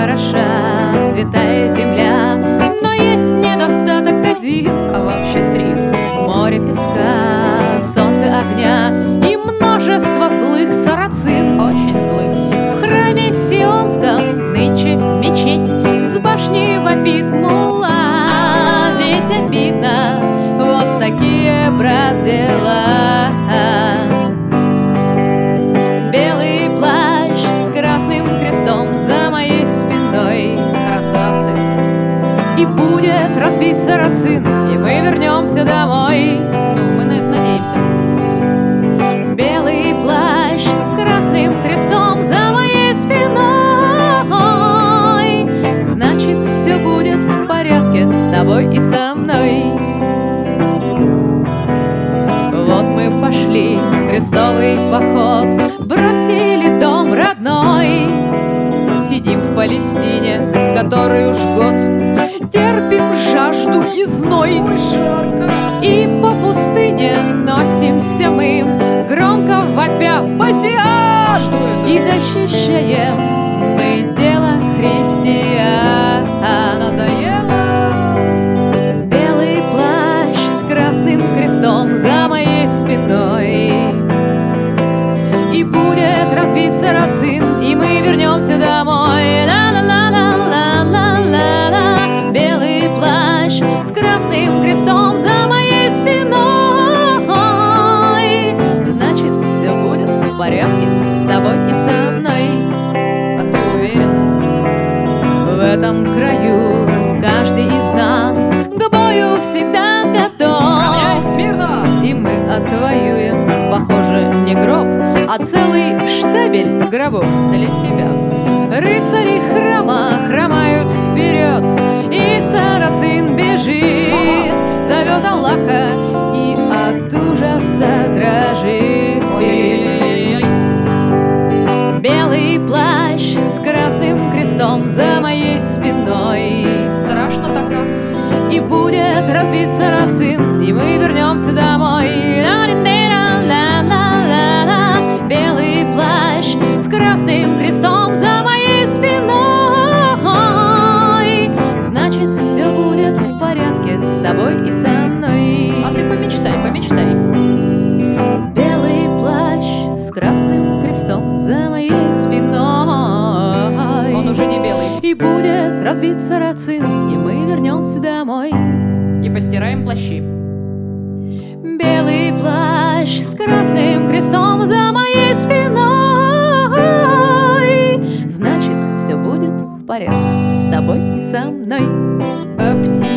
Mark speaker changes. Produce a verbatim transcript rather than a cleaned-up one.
Speaker 1: хороша святая земля, но есть недостаток один, а вообще три: море песка, солнце огня и множество злых сарацин, очень злых. В храме сионском нынче мечеть, с башни вопит мулла, ведь обидно, вот такие, брат, дела. Белый плащ с красным крестом за моей спиной, красавцы, и будет разбит сарацин, и мы вернемся домой. Ну, мы на это надеемся. Белый плащ с красным крестом за моей спиной, значит, все будет в порядке с тобой и со мной. Вот мы пошли в крестовый поход, бросили дом родной, сидим в Палестине, который уж год, терпим жажду и зной. И по пустыне носимся мы, громко вопя «Басиат!» и защищаем мы дело христиан. Надоело. Белый плащ с красным крестом за моей спиной, и будет разбит сарацин, и мы вернемся домой. Ла-ла-ла-ла-ла-ла-ла. Белый плащ с красным крестом за моей спиной, значит, все будет в порядке с тобой и со мной. А ты уверен? В этом краю каждый из нас к бою всегда готов.
Speaker 2: Равняйсь смирно!
Speaker 1: И мы отвоюем, похоже, не гроб, а целый штабель гробов для себя. Рыцари храма хромают вперед, и сарацин бежит, зовет Аллаха и от ужаса дрожит. Белый плащ с красным крестом за моей спиной,
Speaker 2: Страшно-то как.
Speaker 1: и будет разбит сарацин, и мы вернемся домой. Ла-ла-ла-ла-ла-ла. Белый плащ с красным крестом за моей спиной, значит, все будет в порядке с тобой и со мной.
Speaker 2: А ты помечтай, помечтай.
Speaker 1: Белый плащ с красным крестом за моей спиной,
Speaker 2: Он уже не белый.
Speaker 1: и будет разбит сарацин, и мы вернемся домой.
Speaker 2: И постираем плащи.
Speaker 1: Белый плащ с красным крестом за моей спиной, значит, все будет в порядке с тобой и со мной.
Speaker 2: А птицы